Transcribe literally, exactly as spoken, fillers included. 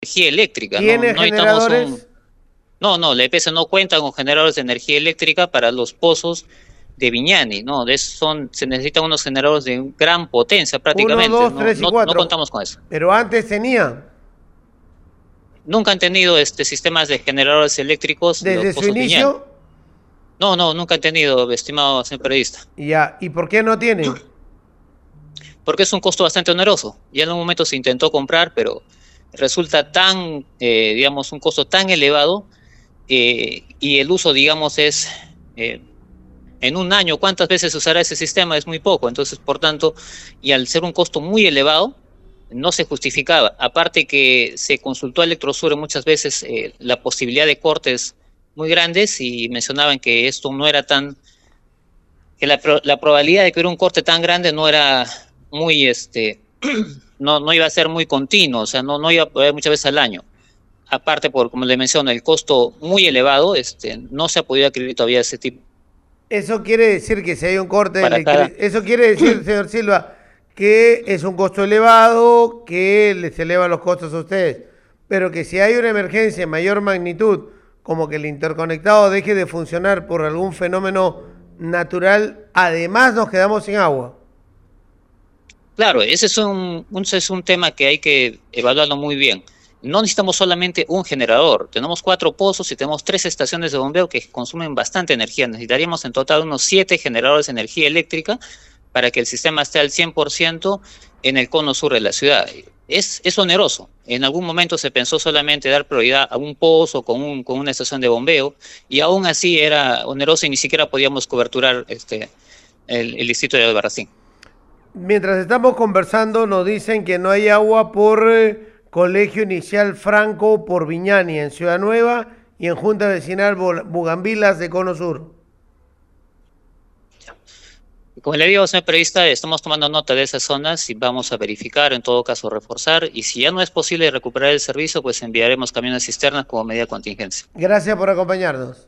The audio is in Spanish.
energía eléctrica, no, ¿Tiene no necesitamos generadores? un... No, no, la E P S no cuenta con generadores de energía eléctrica para los pozos de Viñani, ¿no? De esos son, se necesitan unos generadores de gran potencia Uno, prácticamente, dos, no, tres y no, no cuatro. contamos con eso. Pero antes tenía, Nunca han tenido este, sistemas de generadores eléctricos los desde su pozos Viñani. inicio, No, no, nunca han tenido, estimado señor periodista, ya. ¿Y por qué no tienen? porque es un costo bastante oneroso. Ya en un momento se intentó comprar, pero resulta tan, eh, digamos, un costo tan elevado eh, y el uso, digamos, es... Eh, en un año, ¿cuántas veces usará ese sistema? Es muy poco. Entonces, por tanto, y al ser un costo muy elevado, no se justificaba. Aparte que se consultó a Electrosur muchas veces eh, la posibilidad de cortes muy grandes y mencionaban que esto no era tan, que la, la probabilidad de que hubiera un corte tan grande no era muy, este, no, no iba a ser muy continuo, o sea, no, no iba a poder muchas veces al año. Aparte, por como le menciono, el costo muy elevado, este, no se ha podido adquirir todavía ese tipo Eso quiere decir que si hay un corte de para cada... electricidad, eso quiere decir, señor Silva, que es un costo elevado, que les eleva los costos a ustedes, pero que si hay una emergencia de mayor magnitud, como que el interconectado deje de funcionar por algún fenómeno natural, además nos quedamos sin agua. Claro, ese es un, un, ese es un tema que hay que evaluarlo muy bien. No necesitamos solamente un generador, tenemos cuatro pozos y tenemos tres estaciones de bombeo que consumen bastante energía. Necesitaríamos en total unos siete generadores de energía eléctrica para que el sistema esté al cien por ciento en el cono sur de la ciudad. Es, es oneroso. En algún momento se pensó solamente dar prioridad a un pozo con, un, con una estación de bombeo y aún así era oneroso y ni siquiera podíamos coberturar este, el, el distrito de Albarracín. Mientras estamos conversando, nos dicen que no hay agua por eh, Colegio Inicial Franco, por Viñani, en Ciudad Nueva y en Junta Vecinal Bugambilas de Cono Sur. Como le digo, señor periodista, estamos tomando nota de esas zonas y vamos a verificar, en todo caso reforzar, y si ya no es posible recuperar el servicio, pues enviaremos camiones cisternas como medida de contingencia. Gracias por acompañarnos.